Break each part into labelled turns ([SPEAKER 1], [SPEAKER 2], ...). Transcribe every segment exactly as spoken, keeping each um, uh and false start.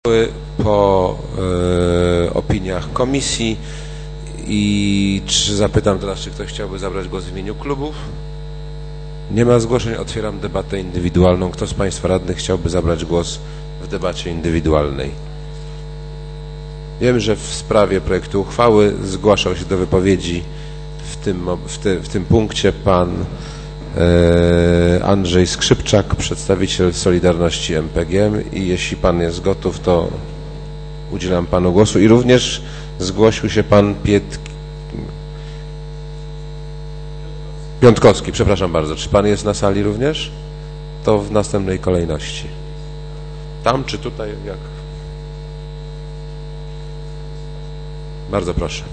[SPEAKER 1] Po e, opiniach komisji i czy zapytam teraz, czy ktoś chciałby zabrać głos w imieniu klubów? Nie ma zgłoszeń, otwieram debatę indywidualną. Kto z Państwa radnych chciałby zabrać głos w debacie indywidualnej? Wiem, że w sprawie projektu uchwały zgłaszał się do wypowiedzi w tym, w te, w tym punkcie pan e, Andrzej Skrzypczak, przedstawiciel Solidarności M P G M, i jeśli pan jest gotów, to udzielam panu głosu. I również zgłosił się pan Piet... Piątkowski, przepraszam bardzo. Czy pan jest na sali również? To w następnej kolejności. Tam czy tutaj? Jak? Bardzo proszę.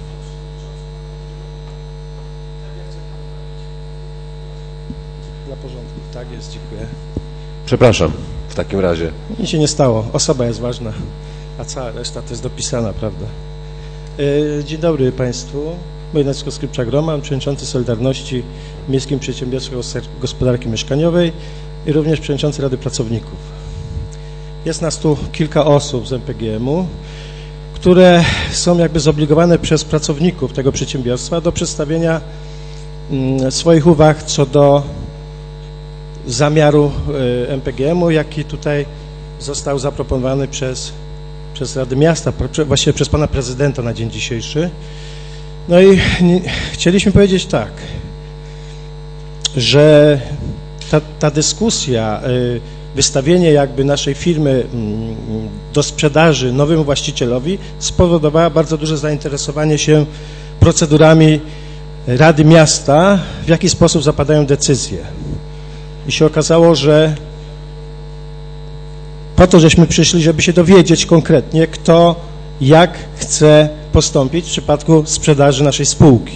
[SPEAKER 2] Dla porządku, tak jest, dziękuję.
[SPEAKER 1] Przepraszam, w takim razie.
[SPEAKER 2] Nic się nie stało, osoba jest ważna, a cała reszta to jest dopisana, prawda? Dzień dobry Państwu. Moje nazwisko Skrzypczak Roman, przewodniczący Solidarności w Miejskim Przedsiębiorstwie Gospodarki Mieszkaniowej i również przewodniczący Rady Pracowników. Jest nas tu kilka osób z M P G M u, które są jakby zobligowane przez pracowników tego przedsiębiorstwa do przedstawienia swoich uwag co do zamiaru M P G M u, jaki tutaj został zaproponowany przez, przez Radę Miasta, właściwie przez pana prezydenta na dzień dzisiejszy. No i nie, chcieliśmy powiedzieć tak, że ta, ta dyskusja, wystawienie jakby naszej firmy do sprzedaży nowemu właścicielowi spowodowała bardzo duże zainteresowanie się procedurami Rady Miasta, w jaki sposób zapadają decyzje. I się okazało, że po to, żeśmy przyszli, żeby się dowiedzieć konkretnie, kto jak chce postąpić w przypadku sprzedaży naszej spółki.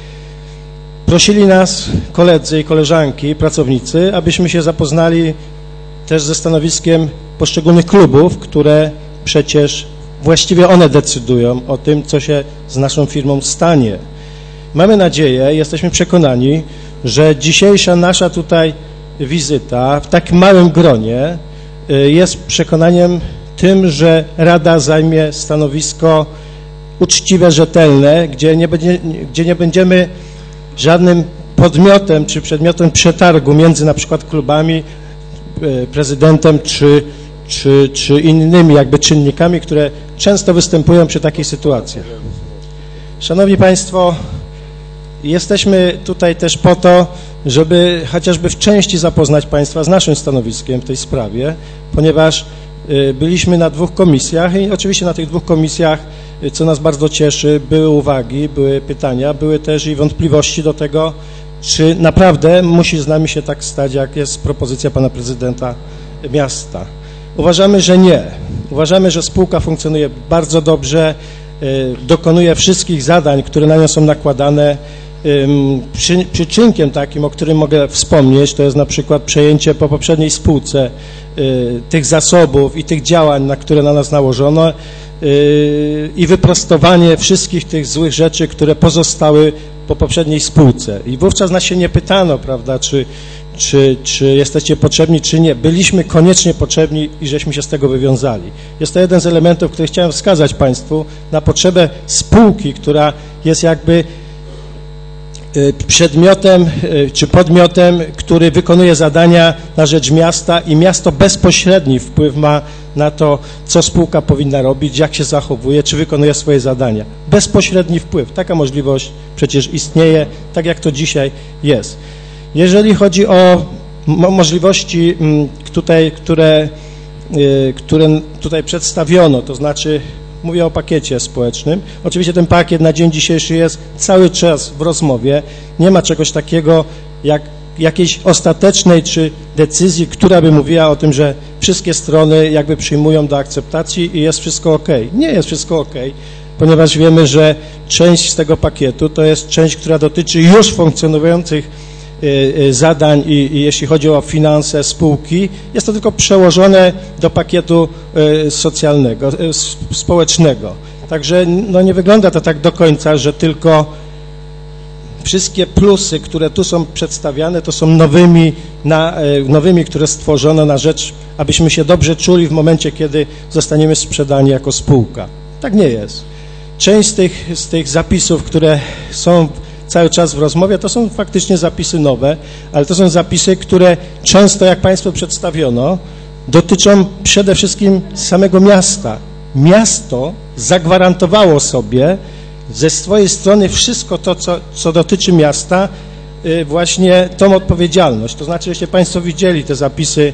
[SPEAKER 2] Prosili nas koledzy i koleżanki, pracownicy, abyśmy się zapoznali też ze stanowiskiem poszczególnych klubów, które przecież właściwie one decydują o tym, co się z naszą firmą stanie. Mamy nadzieję, jesteśmy przekonani, że dzisiejsza nasza tutaj wizyta w tak małym gronie jest przekonaniem tym, że Rada zajmie stanowisko uczciwe, rzetelne, gdzie nie, będzie, gdzie nie będziemy żadnym podmiotem czy przedmiotem przetargu między na przykład klubami, prezydentem czy, czy, czy innymi jakby czynnikami, które często występują przy takich sytuacjach. Szanowni Państwo, jesteśmy tutaj też po to, żeby chociażby w części zapoznać Państwa z naszym stanowiskiem w tej sprawie, ponieważ byliśmy na dwóch komisjach i oczywiście na tych dwóch komisjach, co nas bardzo cieszy, były uwagi, były pytania, były też i wątpliwości do tego, czy naprawdę musi z nami się tak stać, jak jest propozycja pana prezydenta miasta. Uważamy, że nie. Uważamy, że spółka funkcjonuje bardzo dobrze, dokonuje wszystkich zadań, które na nią są nakładane. Przy, przyczynkiem takim, o którym mogę wspomnieć, to jest na przykład przejęcie po poprzedniej spółce y, tych zasobów i tych działań, na które na nas nałożono y, i wyprostowanie wszystkich tych złych rzeczy, które pozostały po poprzedniej spółce. I wówczas nas się nie pytano, prawda, czy, czy, czy jesteście potrzebni, czy nie. Byliśmy koniecznie potrzebni i żeśmy się z tego wywiązali. Jest to jeden z elementów, który chciałem wskazać Państwu na potrzebę spółki, która jest jakby przedmiotem czy podmiotem, który wykonuje zadania na rzecz miasta i miasto bezpośredni wpływ ma na to, co spółka powinna robić, jak się zachowuje, czy wykonuje swoje zadania. Bezpośredni wpływ. Taka możliwość przecież istnieje, tak jak to dzisiaj jest. Jeżeli chodzi o możliwości tutaj, które, które tutaj przedstawiono, to znaczy mówię o pakiecie społecznym. Oczywiście ten pakiet na dzień dzisiejszy jest cały czas w rozmowie. Nie ma czegoś takiego jak jakiejś ostatecznej czy decyzji, która by mówiła o tym, że wszystkie strony jakby przyjmują do akceptacji i jest wszystko ok. Nie jest wszystko ok, ponieważ wiemy, że część z tego pakietu to jest część, która dotyczy już funkcjonujących zadań i, i jeśli chodzi o finanse spółki, jest to tylko przełożone do pakietu socjalnego, społecznego. Także no nie wygląda to tak do końca, że tylko wszystkie plusy, które tu są przedstawiane, to są nowymi, na, nowymi, które stworzono na rzecz, abyśmy się dobrze czuli w momencie, kiedy zostaniemy sprzedani jako spółka. Tak nie jest. Część z tych, z tych zapisów, które są cały czas w rozmowie, to są faktycznie zapisy nowe, ale to są zapisy, które często, jak Państwu przedstawiono, dotyczą przede wszystkim samego miasta. Miasto zagwarantowało sobie ze swojej strony wszystko to, co, co dotyczy miasta, właśnie tą odpowiedzialność. To znaczy, jeśli Państwo widzieli te zapisy,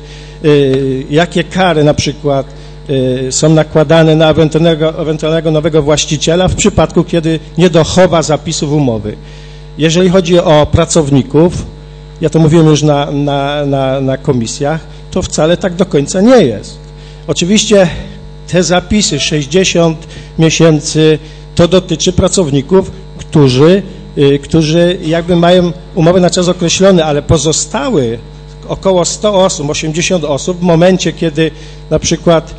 [SPEAKER 2] jakie kary na przykład są nakładane na ewentualnego, ewentualnego nowego właściciela w przypadku, kiedy nie dochowa zapisów umowy. Jeżeli chodzi o pracowników, ja to mówiłem już na, na, na, na komisjach, to wcale tak do końca nie jest. Oczywiście te zapisy sześćdziesiąt miesięcy to dotyczy pracowników, którzy, y, którzy jakby mają umowę na czas określony, ale pozostały około sto osób, osiemdziesiąt osób w momencie, kiedy na przykład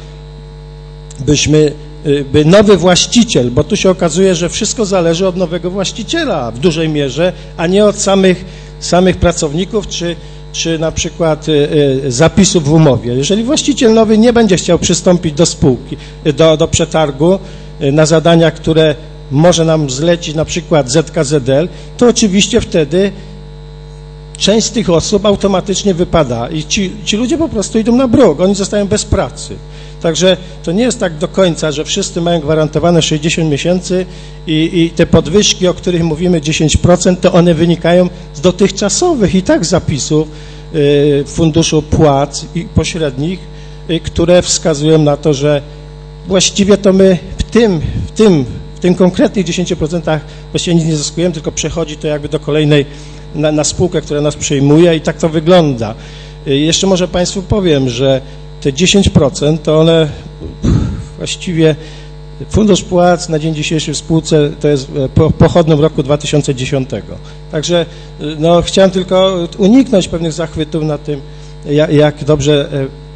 [SPEAKER 2] byśmy, y, by nowy właściciel, bo tu się okazuje, że wszystko zależy od nowego właściciela w dużej mierze, a nie od samych, samych pracowników, czy czy na przykład y, y, zapisów w umowie. Jeżeli właściciel nowy nie będzie chciał przystąpić do spółki, do, do przetargu y, na zadania, które może nam zlecić na przykład Z K Z L, to oczywiście wtedy część z tych osób automatycznie wypada i ci, ci ludzie po prostu idą na bruk, oni zostają bez pracy. Także to nie jest tak do końca, że wszyscy mają gwarantowane sześćdziesiąt miesięcy i, i te podwyżki, o których mówimy dziesięć procent, to one wynikają z dotychczasowych i tak zapisów y, Funduszu Płac i Pośrednich, y, które wskazują na to, że właściwie to my w tym, w tym, w tym konkretnych dziesięciu procentach właściwie nic nie zyskujemy, tylko przechodzi to jakby do kolejnej, na, na spółkę, która nas przejmuje i tak to wygląda. Y, jeszcze może Państwu powiem, że te dziesięć procent to one właściwie Fundusz Płac na dzień dzisiejszy w spółce to jest pochodną roku dwa tysiące dziesiątego. Także no, chciałem tylko uniknąć pewnych zachwytów na tym, jak, jak dobrze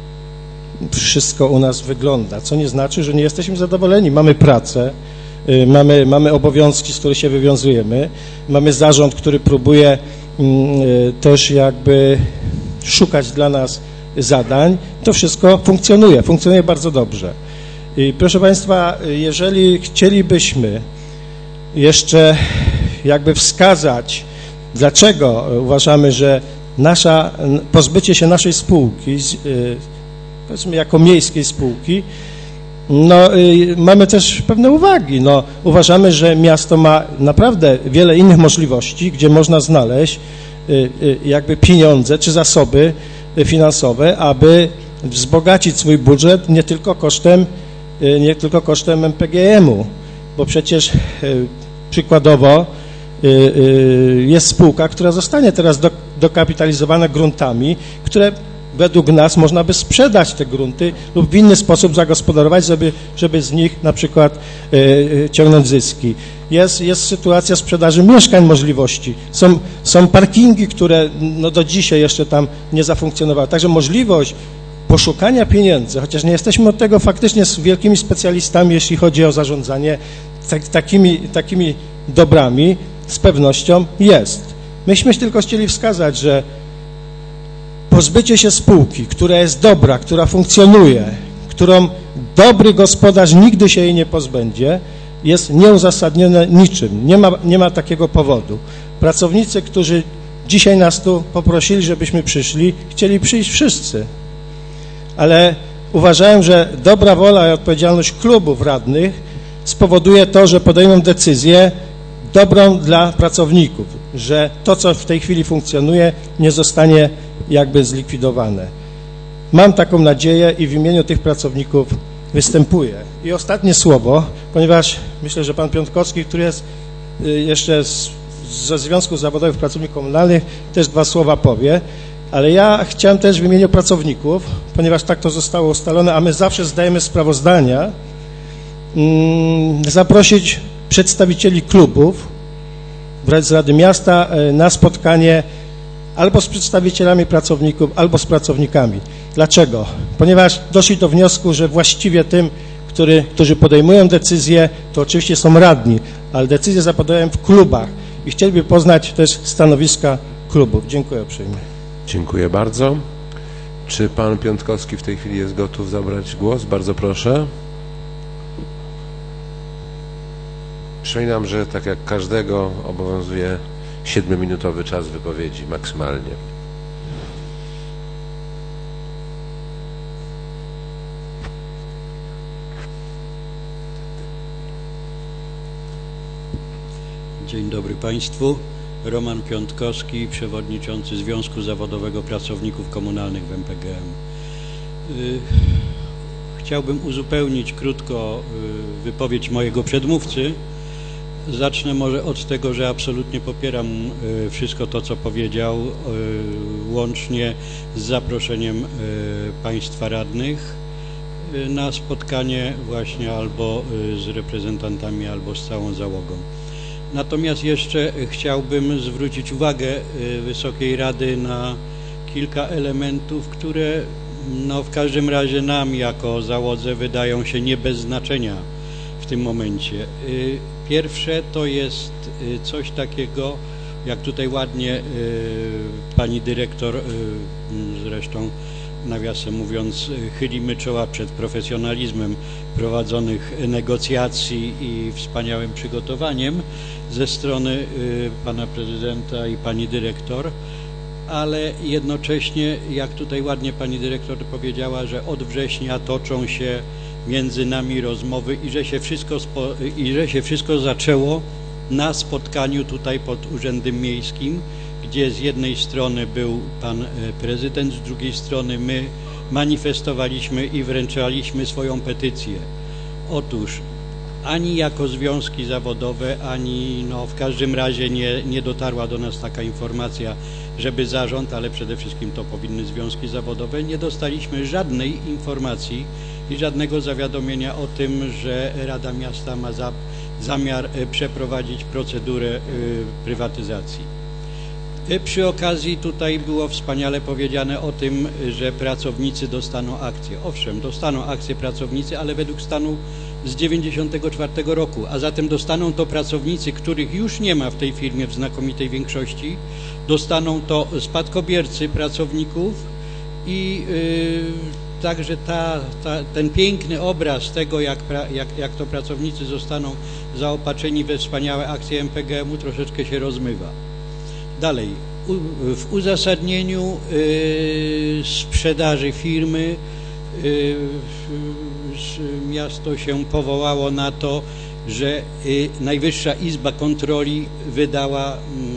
[SPEAKER 2] wszystko u nas wygląda, co nie znaczy, że nie jesteśmy zadowoleni. Mamy pracę, mamy, mamy obowiązki, z których się wywiązujemy, mamy zarząd, który próbuje też jakby szukać dla nas zadań, to wszystko funkcjonuje, funkcjonuje bardzo dobrze. I proszę Państwa, jeżeli chcielibyśmy jeszcze jakby wskazać, dlaczego uważamy, że nasza, pozbycie się naszej spółki, powiedzmy jako miejskiej spółki, no mamy też pewne uwagi. No, uważamy, że miasto ma naprawdę wiele innych możliwości, gdzie można znaleźć jakby pieniądze czy zasoby finansowe, aby wzbogacić swój budżet nie tylko kosztem, nie tylko kosztem M P G M-u, bo przecież przykładowo jest spółka, która zostanie teraz do, dokapitalizowana gruntami, które według nas można by sprzedać te grunty lub w inny sposób zagospodarować, żeby, żeby z nich na przykład y, ciągnąć zyski. Jest, jest sytuacja sprzedaży mieszkań możliwości. Są, są parkingi, które no, do dzisiaj jeszcze tam nie zafunkcjonowały. Także możliwość poszukania pieniędzy, chociaż nie jesteśmy od tego faktycznie z wielkimi specjalistami, jeśli chodzi o zarządzanie tak, takimi, takimi dobrami, z pewnością jest. Myśmy tylko chcieli wskazać, że pozbycie się spółki, która jest dobra, która funkcjonuje, którą dobry gospodarz nigdy się jej nie pozbędzie, jest nieuzasadnione niczym. Nie ma, nie ma takiego powodu. Pracownicy, którzy dzisiaj nas tu poprosili, żebyśmy przyszli, chcieli przyjść wszyscy. Ale uważałem, że dobra wola i odpowiedzialność klubów radnych spowoduje to, że podejmą decyzję dobrą dla pracowników, że to, co w tej chwili funkcjonuje, nie zostanie jakby zlikwidowane. Mam taką nadzieję i w imieniu tych pracowników występuję. I ostatnie słowo, ponieważ myślę, że pan Piątkowski, który jest jeszcze z, ze Związku Zawodowych Pracowników Komunalnych, też dwa słowa powie, ale ja chciałem też w imieniu pracowników, ponieważ tak to zostało ustalone, a my zawsze zdajemy sprawozdania, mm, zaprosić przedstawicieli klubów z Rady Miasta na spotkanie albo z przedstawicielami pracowników, albo z pracownikami. Dlaczego? Ponieważ doszli do wniosku, że właściwie tym, który, którzy podejmują decyzje, to oczywiście są radni, ale decyzje zapadają w klubach i chcieliby poznać też stanowiska klubów. Dziękuję uprzejmie.
[SPEAKER 1] Dziękuję bardzo. Czy pan Piątkowski w tej chwili jest gotów zabrać głos? Bardzo proszę. Przypominam, że tak jak każdego obowiązuje siedmiominutowy czas wypowiedzi maksymalnie.
[SPEAKER 3] Dzień dobry Państwu. Roman Piątkowski, przewodniczący Związku Zawodowego Pracowników Komunalnych w M P G M. Chciałbym uzupełnić krótko wypowiedź mojego przedmówcy. Zacznę może od tego, że absolutnie popieram wszystko to, co powiedział, łącznie z zaproszeniem Państwa radnych na spotkanie właśnie albo z reprezentantami, albo z całą załogą. Natomiast jeszcze chciałbym zwrócić uwagę Wysokiej Rady na kilka elementów, które no, w każdym razie nam jako załodze wydają się nie bez znaczenia w tym momencie. Pierwsze to jest coś takiego, jak tutaj ładnie pani dyrektor, zresztą nawiasem mówiąc, chylimy czoła przed profesjonalizmem prowadzonych negocjacji i wspaniałym przygotowaniem ze strony pana prezydenta i pani dyrektor, ale jednocześnie, jak tutaj ładnie pani dyrektor powiedziała, że od września toczą się między nami rozmowy i że się wszystko, spo, i że się wszystko zaczęło na spotkaniu tutaj pod Urzędem Miejskim, gdzie z jednej strony był pan prezydent, z drugiej strony my manifestowaliśmy i wręczaliśmy swoją petycję. Otóż ani jako związki zawodowe, ani no, w każdym razie nie, nie dotarła do nas taka informacja, żeby zarząd, ale przede wszystkim to powinny związki zawodowe, nie dostaliśmy żadnej informacji i żadnego zawiadomienia o tym, że Rada Miasta ma za, zamiar przeprowadzić procedurę prywatyzacji. Przy okazji tutaj było wspaniale powiedziane o tym, że pracownicy dostaną akcje. Owszem, dostaną akcje pracownicy, ale według stanu z dziewięćdziesiątego czwartego roku, a zatem dostaną to pracownicy, których już nie ma w tej firmie w znakomitej większości, dostaną to spadkobiercy pracowników i yy, także ta, ta, ten piękny obraz tego, jak, pra, jak, jak to pracownicy zostaną zaopatrzeni we wspaniałe akcje M P G M u troszeczkę się rozmywa. Dalej, u, w uzasadnieniu y, sprzedaży firmy y, miasto się powołało na to, że y, Najwyższa Izba Kontroli wydała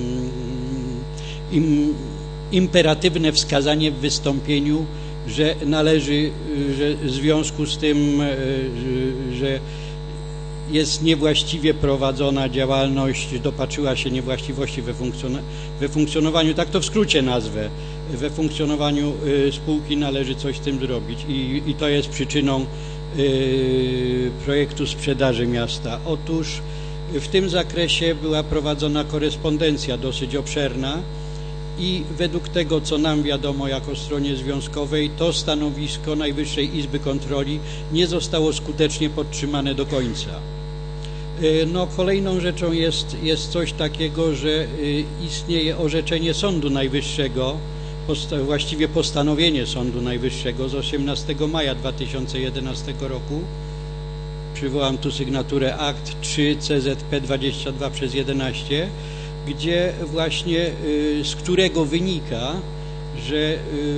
[SPEAKER 3] y, im, imperatywne wskazanie w wystąpieniu, że należy, że w związku z tym, y, że jest niewłaściwie prowadzona działalność, dopatrzyła się niewłaściwości we, funkcjon we funkcjonowaniu, tak to w skrócie nazwę, we funkcjonowaniu y, spółki należy coś z tym zrobić i, i to jest przyczyną y, projektu sprzedaży miasta. Otóż w tym zakresie była prowadzona korespondencja dosyć obszerna i według tego, co nam wiadomo jako stronie związkowej, to stanowisko Najwyższej Izby Kontroli nie zostało skutecznie podtrzymane do końca. No, kolejną rzeczą jest, jest coś takiego, że istnieje orzeczenie Sądu Najwyższego, posta właściwie postanowienie Sądu Najwyższego z osiemnastego maja dwa tysiące jedenastego roku. Przywołam tu sygnaturę akt trzy C Z P dwadzieścia dwa przez jedenaście, gdzie właśnie, z którego wynika, że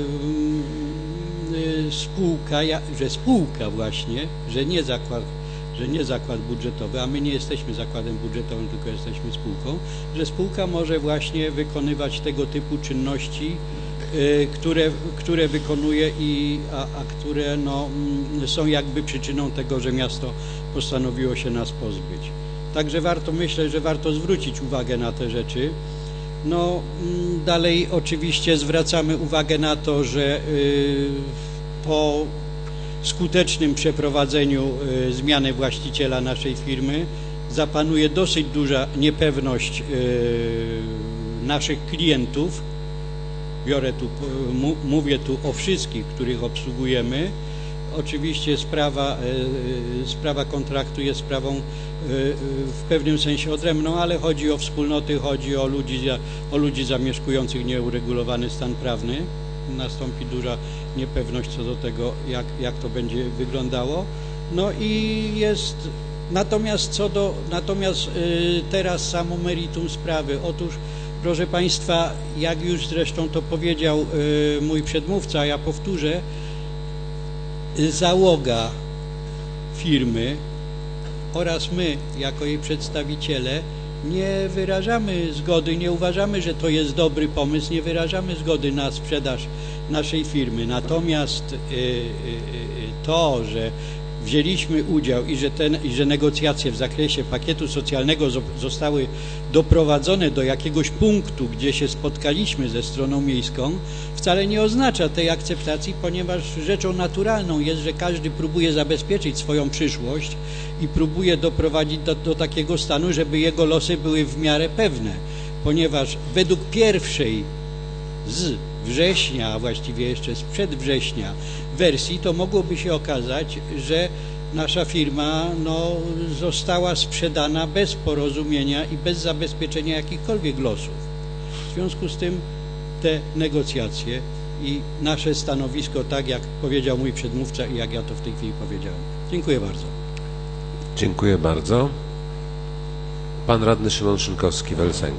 [SPEAKER 3] spółka, że spółka właśnie, że nie zakład, że nie zakład budżetowy, a my nie jesteśmy zakładem budżetowym, tylko jesteśmy spółką, że spółka może właśnie wykonywać tego typu czynności, które, które wykonuje, i, a, a które no, są jakby przyczyną tego, że miasto postanowiło się nas pozbyć. Także warto, myślę, że warto zwrócić uwagę na te rzeczy. No, dalej oczywiście zwracamy uwagę na to, że y, po skutecznym przeprowadzeniu y, zmiany właściciela naszej firmy zapanuje dosyć duża niepewność y, naszych klientów. Biorę tu, mówię tu o wszystkich, których obsługujemy, oczywiście sprawa, sprawa kontraktu jest sprawą w pewnym sensie odrębną, ale chodzi o wspólnoty, chodzi o ludzi, o ludzi zamieszkujących nieuregulowany stan prawny. Nastąpi duża niepewność co do tego, jak, jak to będzie wyglądało. No i jest, natomiast co do, natomiast teraz samo meritum sprawy. Otóż, proszę Państwa, jak już zresztą to powiedział mój przedmówca, ja powtórzę, załoga firmy oraz my, jako jej przedstawiciele, nie wyrażamy zgody, nie uważamy, że to jest dobry pomysł, nie wyrażamy zgody na sprzedaż naszej firmy. Natomiast to, że wzięliśmy udział i że, ten, i że negocjacje w zakresie pakietu socjalnego zostały doprowadzone do jakiegoś punktu, gdzie się spotkaliśmy ze stroną miejską, wcale nie oznacza tej akceptacji, ponieważ rzeczą naturalną jest, że każdy próbuje zabezpieczyć swoją przyszłość i próbuje doprowadzić do, do takiego stanu, żeby jego losy były w miarę pewne, ponieważ według pierwszej z września, a właściwie jeszcze sprzed września wersji, to mogłoby się okazać, że nasza firma no, została sprzedana bez porozumienia i bez zabezpieczenia jakichkolwiek losów. W związku z tym te negocjacje i nasze stanowisko, tak jak powiedział mój przedmówca i jak ja to w tej chwili powiedziałem. Dziękuję bardzo.
[SPEAKER 1] Dziękuję bardzo. Pan radny Szymon Szynkowski-Welsenk.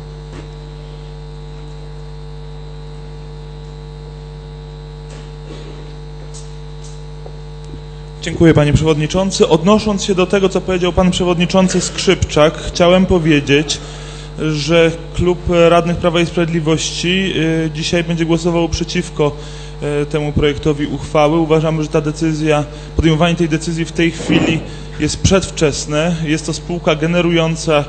[SPEAKER 4] Dziękuję, panie przewodniczący. Odnosząc się do tego, co powiedział pan przewodniczący Skrzypczak, chciałem powiedzieć, że klub radnych Prawa i Sprawiedliwości dzisiaj będzie głosował przeciwko temu projektowi uchwały. Uważamy, że ta decyzja, podejmowanie tej decyzji w tej chwili jest przedwczesne. Jest to spółka generująca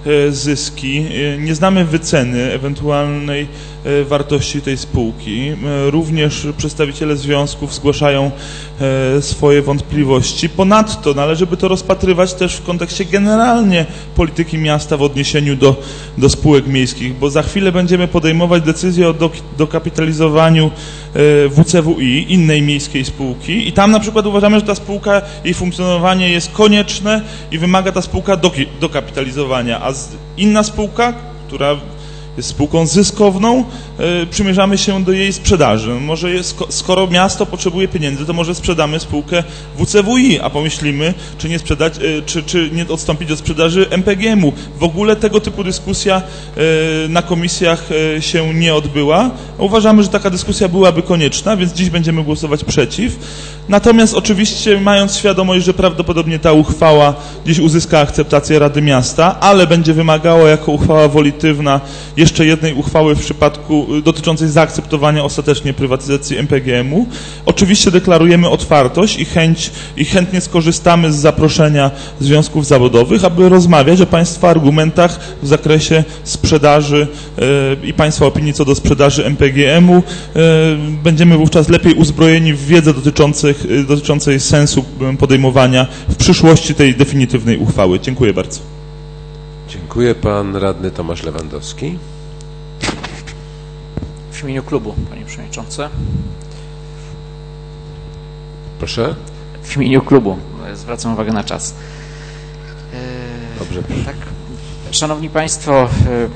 [SPEAKER 4] zyski. Nie znamy wyceny ewentualnej wartości tej spółki. Również przedstawiciele związków zgłaszają swoje wątpliwości. Ponadto należy by to rozpatrywać też w kontekście generalnie polityki miasta w odniesieniu do, do spółek miejskich, bo za chwilę będziemy podejmować decyzję o do, dokapitalizowaniu W C W I, innej miejskiej spółki, i tam na przykład uważamy, że ta spółka, jej funkcjonowanie jest konieczne i wymaga ta spółka do, dokapitalizowania, a z, inna spółka, która jest spółką zyskowną, y, przymierzamy się do jej sprzedaży. Może jest, skoro miasto potrzebuje pieniędzy, to może sprzedamy spółkę W C W I, a pomyślimy, czy nie sprzedać, y, czy, czy nie odstąpić od sprzedaży M P G M u. W ogóle tego typu dyskusja y, na komisjach y, się nie odbyła. Uważamy, że taka dyskusja byłaby konieczna, więc dziś będziemy głosować przeciw. Natomiast oczywiście, mając świadomość, że prawdopodobnie ta uchwała dziś uzyska akceptację Rady Miasta, ale będzie wymagała jako uchwała wolitywna jeszcze jednej uchwały w przypadku dotyczącej zaakceptowania ostatecznie prywatyzacji M P G M u. Oczywiście deklarujemy otwartość i chęć i chętnie skorzystamy z zaproszenia związków zawodowych, aby rozmawiać o państwa argumentach w zakresie sprzedaży yy, i państwa opinii co do sprzedaży M P G M u. Yy, będziemy wówczas lepiej uzbrojeni w wiedzę dotyczących, yy, dotyczącej sensu podejmowania w przyszłości tej definitywnej uchwały. Dziękuję bardzo.
[SPEAKER 1] Dziękuję. Pan radny Tomasz Lewandowski.
[SPEAKER 5] W imieniu klubu, panie przewodniczący.
[SPEAKER 1] Proszę.
[SPEAKER 5] W imieniu klubu. Zwracam uwagę na czas.
[SPEAKER 1] Dobrze.
[SPEAKER 5] Tak. Szanowni Państwo,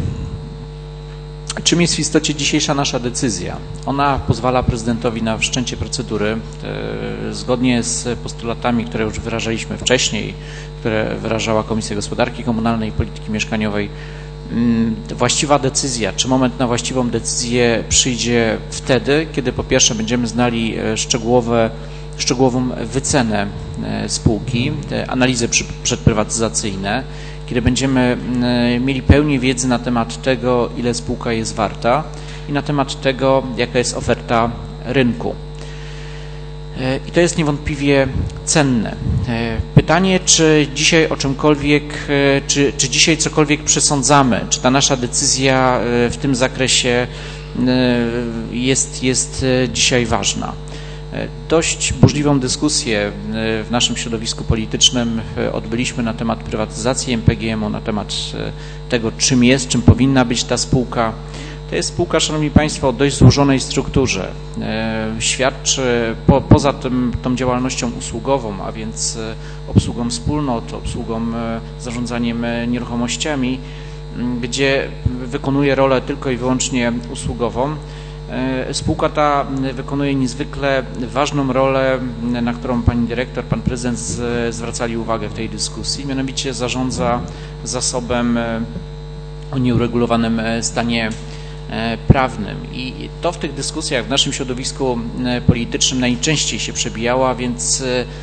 [SPEAKER 5] czym jest w istocie dzisiejsza nasza decyzja? Ona pozwala prezydentowi na wszczęcie procedury zgodnie z postulatami, które już wyrażaliśmy wcześniej, które wyrażała Komisja Gospodarki Komunalnej i Polityki Mieszkaniowej. Właściwa decyzja, czy moment na właściwą decyzję przyjdzie wtedy, kiedy po pierwsze będziemy znali szczegółowe, szczegółową wycenę spółki, te analizy przedprywatyzacyjne, kiedy będziemy mieli pełnię wiedzy na temat tego, ile spółka jest warta i na temat tego, jaka jest oferta rynku. I to jest niewątpliwie cenne. Pytanie, czy dzisiaj o czymkolwiek, czy, czy dzisiaj cokolwiek przesądzamy, czy ta nasza decyzja w tym zakresie jest, jest dzisiaj ważna. Dość burzliwą dyskusję w naszym środowisku politycznym odbyliśmy na temat prywatyzacji M P G M u, na temat tego, czym jest, czym powinna być ta spółka. To jest spółka, Szanowni Państwo, o dość złożonej strukturze. Świadczy po, poza tym, tą działalnością usługową, a więc obsługą wspólnot, obsługą, zarządzaniem nieruchomościami, gdzie wykonuje rolę tylko i wyłącznie usługową. Spółka ta wykonuje niezwykle ważną rolę, na którą pani dyrektor, pan prezydent zwracali uwagę w tej dyskusji, mianowicie zarządza zasobem o nieuregulowanym stanie prawnym. I to w tych dyskusjach w naszym środowisku politycznym najczęściej się przebijało, więc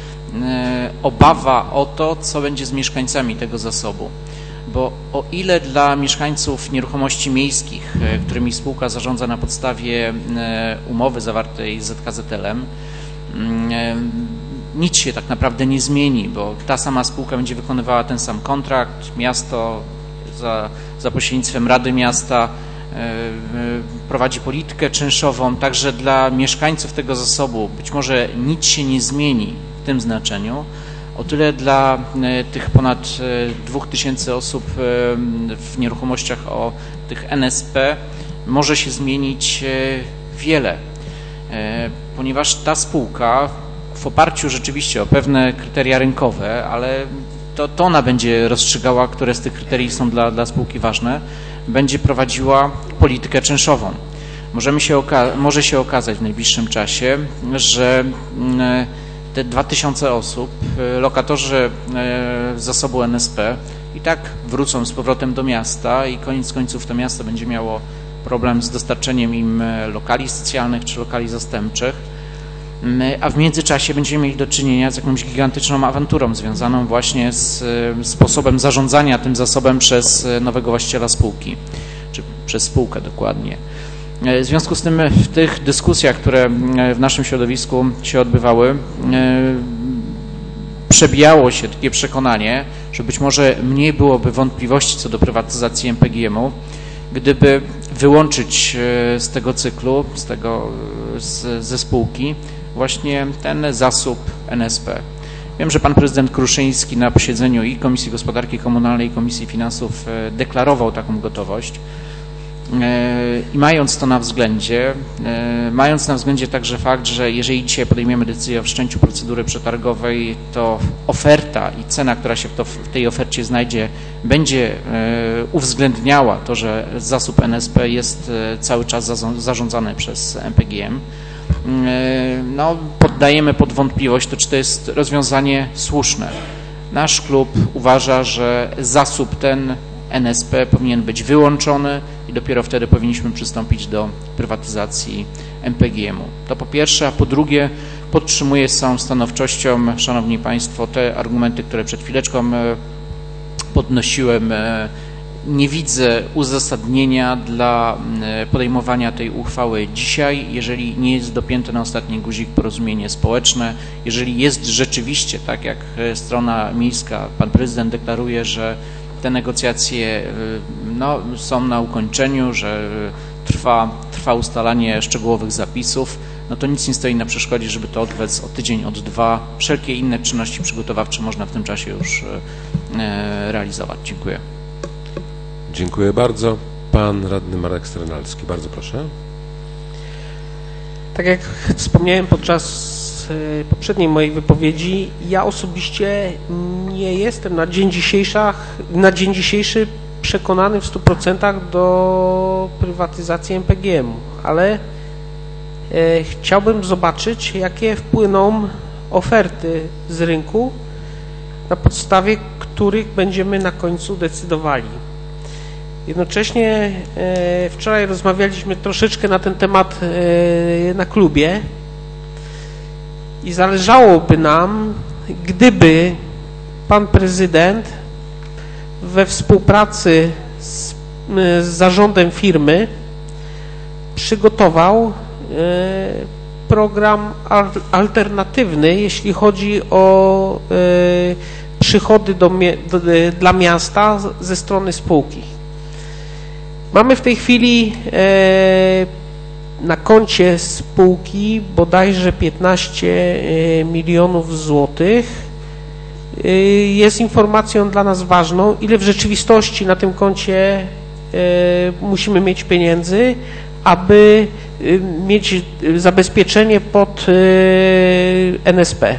[SPEAKER 5] obawa o to, co będzie z mieszkańcami tego zasobu. Bo o ile dla mieszkańców nieruchomości miejskich, którymi spółka zarządza na podstawie umowy zawartej z Z K Z L-em, nic się tak naprawdę nie zmieni, bo ta sama spółka będzie wykonywała ten sam kontrakt, miasto za, za pośrednictwem Rady Miasta prowadzi politykę czynszową, także dla mieszkańców tego zasobu być może nic się nie zmieni w tym znaczeniu. O tyle dla tych ponad dwóch tysięcy osób w nieruchomościach o tych N S P może się zmienić wiele, ponieważ ta spółka w oparciu rzeczywiście o pewne kryteria rynkowe, ale to, to ona będzie rozstrzygała, które z tych kryteriów są dla, dla spółki ważne, będzie prowadziła politykę czynszową. Możemy się może się okazać w najbliższym czasie, że te dwa tysiące osób, lokatorzy zasobu N S P i tak wrócą z powrotem do miasta i koniec końców to miasto będzie miało problem z dostarczeniem im lokali socjalnych czy lokali zastępczych, a w międzyczasie będziemy mieli do czynienia z jakąś gigantyczną awanturą związaną właśnie z sposobem zarządzania tym zasobem przez nowego właściciela spółki, czy przez spółkę dokładnie. W związku z tym w tych dyskusjach, które w naszym środowisku się odbywały, przebijało się takie przekonanie, że być może mniej byłoby wątpliwości co do prywatyzacji M P G M-u, gdyby wyłączyć z tego cyklu, z tego, z, ze spółki właśnie ten zasób N S P. Wiem, że pan prezydent Kruszyński na posiedzeniu i Komisji Gospodarki Komunalnej i Komisji Finansów deklarował taką gotowość. I mając to na względzie, mając na względzie także fakt, że jeżeli dzisiaj podejmiemy decyzję o wszczęciu procedury przetargowej, to oferta i cena, która się w, to, w tej ofercie znajdzie, będzie uwzględniała to, że zasób N S P jest cały czas zarządzany przez M P G M. No, poddajemy pod wątpliwość to, czy to jest rozwiązanie słuszne. Nasz klub uważa, że zasób ten N S P powinien być wyłączony i dopiero wtedy powinniśmy przystąpić do prywatyzacji M P G M-u. To po pierwsze, a po drugie podtrzymuję z całą stanowczością, Szanowni Państwo, te argumenty, które przed chwileczką podnosiłem. Nie widzę uzasadnienia dla podejmowania tej uchwały dzisiaj, jeżeli nie jest dopięte na ostatni guzik porozumienie społeczne, jeżeli jest rzeczywiście, tak jak strona miejska, pan prezydent deklaruje, że te negocjacje no, są na ukończeniu, że trwa, trwa ustalanie szczegółowych zapisów, no to nic nie stoi na przeszkodzie, żeby to odwlec o tydzień, od dwa. Wszelkie inne czynności przygotowawcze można w tym czasie już realizować. Dziękuję.
[SPEAKER 1] Dziękuję bardzo. Pan radny Marek Strenalski, bardzo proszę.
[SPEAKER 6] Tak jak wspomniałem podczas poprzedniej mojej wypowiedzi, ja osobiście nie jestem na dzień dzisiejszy, na dzień dzisiejszy przekonany w stu procentach do prywatyzacji M P G M-u, ale e, chciałbym zobaczyć, jakie wpłyną oferty z rynku, na podstawie których będziemy na końcu decydowali. Jednocześnie e, wczoraj rozmawialiśmy troszeczkę na ten temat e, na klubie i zależałoby nam, gdyby pan prezydent we współpracy z, z zarządem firmy przygotował e, program alternatywny, jeśli chodzi o e, przychody do, do, dla miasta ze strony spółki. Mamy w tej chwili e, na koncie spółki bodajże piętnaście milionów złotych. E, jest informacją dla nas ważną, ile w rzeczywistości na tym koncie musimy mieć pieniędzy, aby mieć zabezpieczenie pod N S P.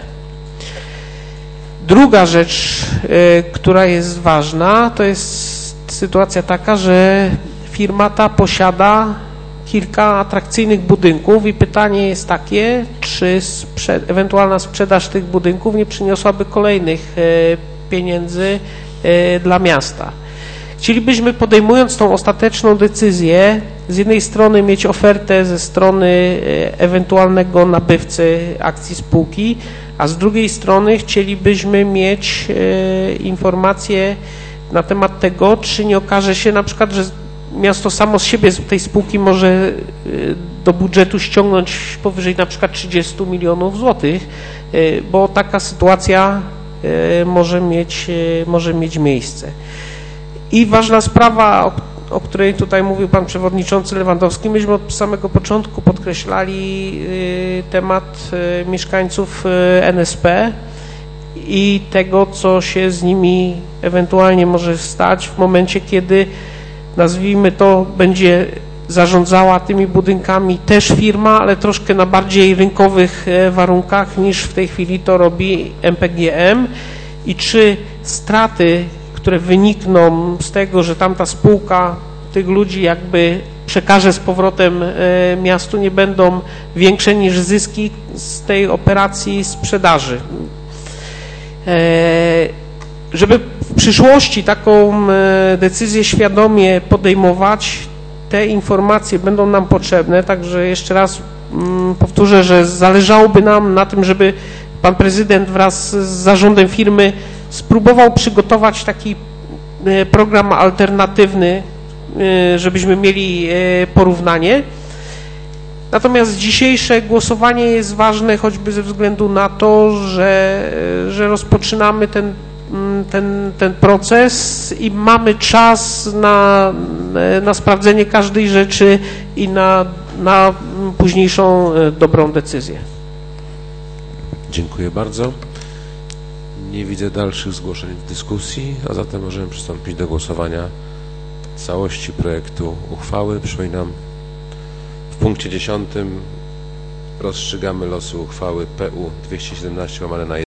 [SPEAKER 6] Druga rzecz, która jest ważna, to jest sytuacja taka, że firma ta posiada kilka atrakcyjnych budynków i pytanie jest takie, czy sprze- ewentualna sprzedaż tych budynków nie przyniosłaby kolejnych pieniędzy dla miasta. Chcielibyśmy, podejmując tą ostateczną decyzję, z jednej strony mieć ofertę ze strony ewentualnego nabywcy akcji spółki, a z drugiej strony chcielibyśmy mieć informacje na temat tego, czy nie okaże się na przykład, że miasto samo z siebie z tej spółki może do budżetu ściągnąć powyżej na przykład trzydzieści milionów złotych, bo taka sytuacja może mieć, może mieć miejsce. I ważna sprawa, o, o której tutaj mówił pan przewodniczący Lewandowski, myśmy od samego początku podkreślali temat mieszkańców N S P i tego, co się z nimi ewentualnie może stać w momencie, kiedy, nazwijmy to, będzie zarządzała tymi budynkami też firma, ale troszkę na bardziej rynkowych warunkach niż w tej chwili to robi M P G M i czy straty, które wynikną z tego, że tamta spółka tych ludzi jakby przekaże z powrotem miastu, nie będą większe niż zyski z tej operacji sprzedaży. Żeby w przyszłości taką decyzję świadomie podejmować, te informacje będą nam potrzebne, także jeszcze raz powtórzę, że zależałoby nam na tym, żeby pan prezydent wraz z zarządem firmy spróbował przygotować taki program alternatywny, żebyśmy mieli porównanie. Natomiast dzisiejsze głosowanie jest ważne choćby ze względu na to, że, że rozpoczynamy ten, ten, ten proces i mamy czas na, na sprawdzenie każdej rzeczy i na, na późniejszą dobrą decyzję.
[SPEAKER 1] Dziękuję bardzo. Nie widzę dalszych zgłoszeń w dyskusji, a zatem możemy przystąpić do głosowania całości projektu uchwały. Przypominam, w punkcie dziesiątym rozstrzygamy losy uchwały P U dwieście siedemnaście łamane na